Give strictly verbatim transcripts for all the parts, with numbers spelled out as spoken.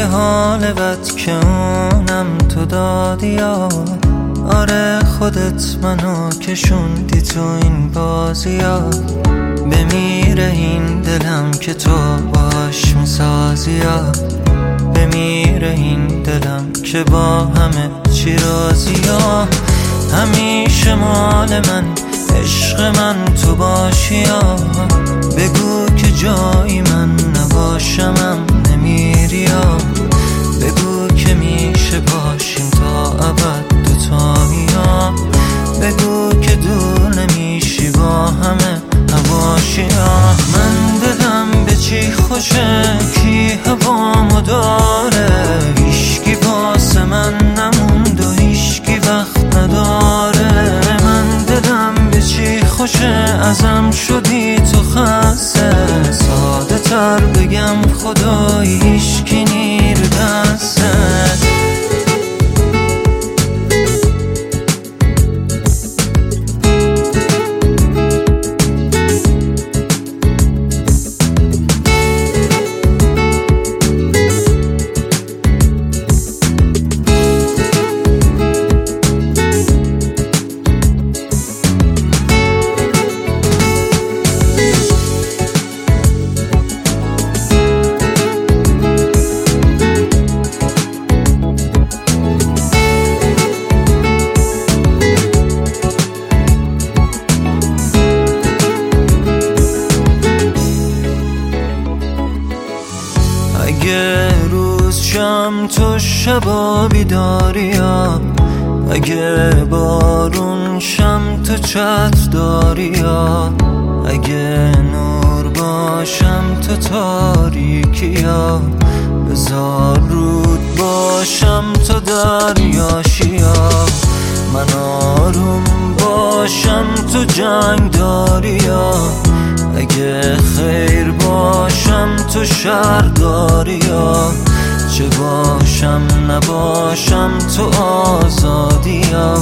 یه حال بد که اونم تو دادی یا آره خودت منو کشوندی تو این بازی ها. بمیره این دلم که تو باش میسازی یا بمیره این دلم که با همه چی راضی یا همیشه مال من عشق من تو باشی یا بگو که جایی من نباشمم نمیری یا بگو که میشه باشیم تا ابد دوتایی یا بگو که دور نمیشی با همه هواشی یا من دلم به چی خوشه کی هوامو داره هیشکی واسه من نموند و هیشکی وقت نداره من دلم به چی خوشه ازم شدی تو خسته ساده تر بگم خدایی هیشکی نیر دسته اگه روز شم تو شبا بیداری یا اگه بارون شم تو چتر داری یا اگه نور باشم تو تاریکی یا بذار رود باشم تو دریاشی یا من آروم باشم تو جنگ داری یا اگه خیر باشم تو شر داری یا چه باشم نباشم تو آزادی یا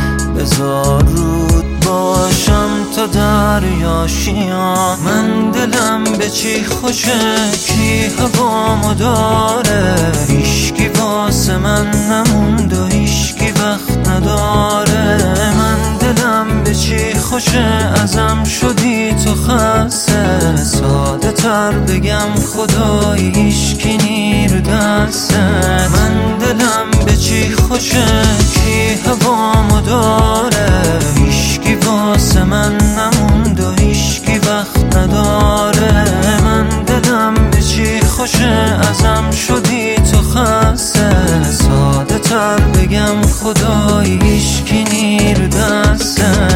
بذار رود باشم تو دریاشی یا من دلم به چی خوشه کی هوامو داره هیشکی واسه من نموند و هیشکی وقت نداره من دلم به چی خوشه ازم شدی تو خسته ساده تر بگم خدایی هیشکی نیر دسته من دلم به چی خوشه کی هوامو داره هیشکی واسه من نموند و هیشکی وقت نداره من دلم به چی خوشه ازم شدی تو خسته ساده تر بگم خدایی هیشکی نیر دسته